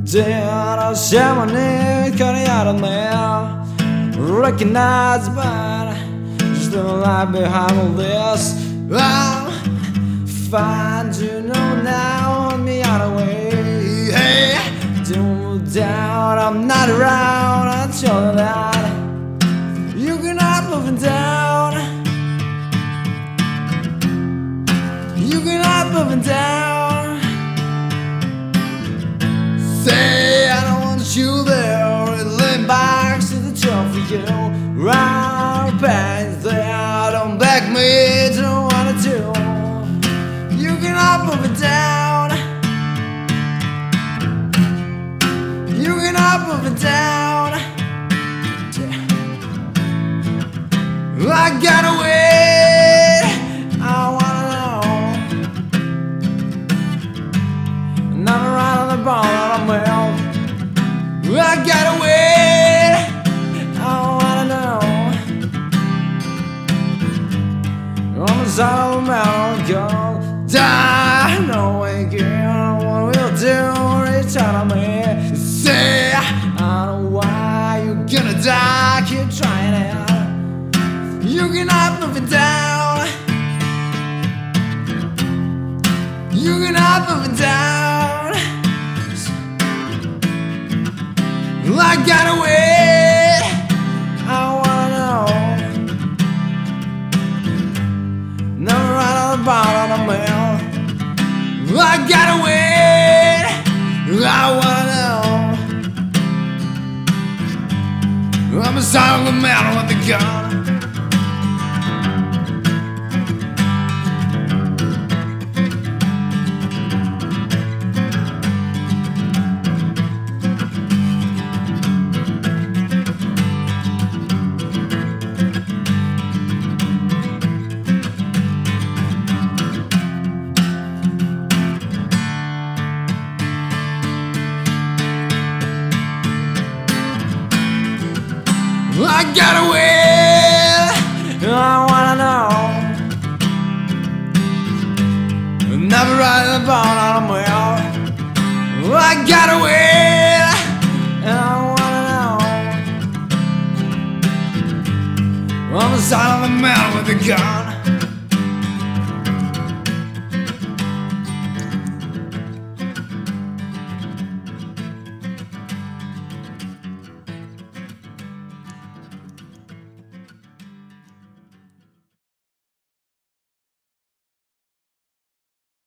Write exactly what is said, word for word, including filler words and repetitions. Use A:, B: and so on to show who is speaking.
A: Dead ceremony cutting out of me, recognized but still alive behind all this. I'm fine to know now, on me out of way. Hey, don't doubt I'm not around until that you cannot move it down. You cannot move it down. Say I don't want you there, it lay back to the top for you. Round pants there, don't beg me, don't wanna do. You cannot move it down. You cannot move it down. I gotta wait, I wanna know. Never ride on the ball on a wheel. I gotta wait, I wanna know. On the side of the mountain, go die, no way, girl. What we'll do, return on me. Say, I don't know why you're gonna die, keep trying it. You cannot move it down. You cannot move it down. I gotta wait, I wanna know. Never ride on the bottom of the mill. I gotta wait, I wanna know. I'm a side of the mountain with the gun. I gotta wait, I wanna know. Never ride the bone on a wheel. I gotta wait, I wanna know. On the side of the mountain with a gun.